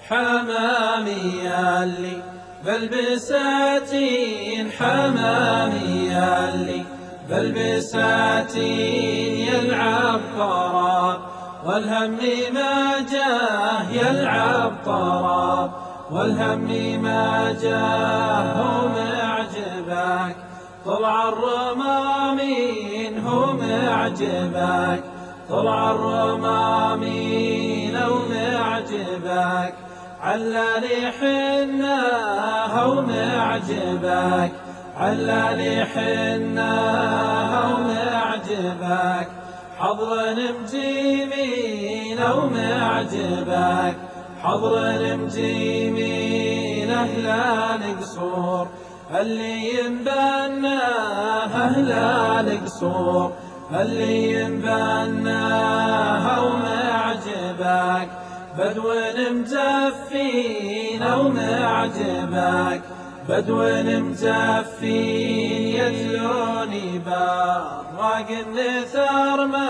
حمامي ياللي بالبساتين، حمامي ياللي بالبساتين يلعب طراب والهم ما جاه، يلعب طراب والهم ما جاه. هو معجبك طلع الرمامين، هو معجبك طلع الرمامين، أو معجبك علالي حناه، أو معجبك علالي حناه، أو معجبك حضر مجيمين، أو معجبك حضر مجيمين. أهل القصور اللي ينبناه، أهل القصور اللي ينبناه، أو معجبك بدو مزفين، أو معجبك بدو مزفين يتلوني براق النثار ما،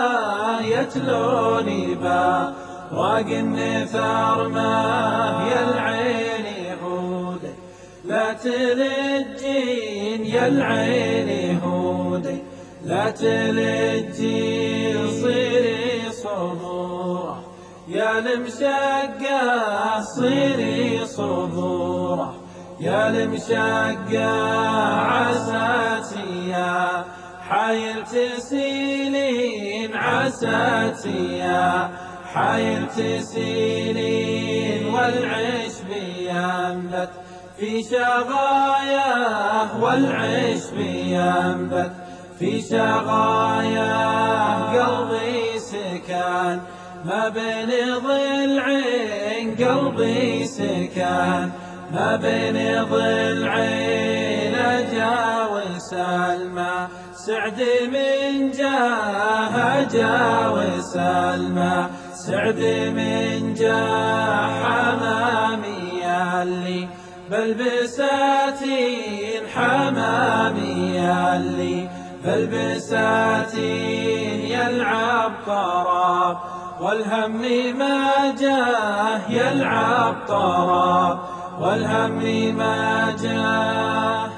يتلوني براق النثار ما. يا العين هودي لا تلجين، يا العين هودي لا تلجين، صيري صبورة يا المشقة، صيري صبورة يا المشقة. عساتي يا حايل تسيلين، عساتي يا حايل تسيلين، والعشب ينبت في شغاياه، والعشب ينبت في شغاياه. قلبي سكان ما بين ضلعين، قلبي سكان ما بين ضلعين. أجاوز الماء سعد من جاه، أجاوز الماء سعد من جاه. حمامي ياللي بالبساتين، حمامي ياللي بالبساتين يلعب طراب والهم ما جاه، يلعب طراب والهم ما جاه.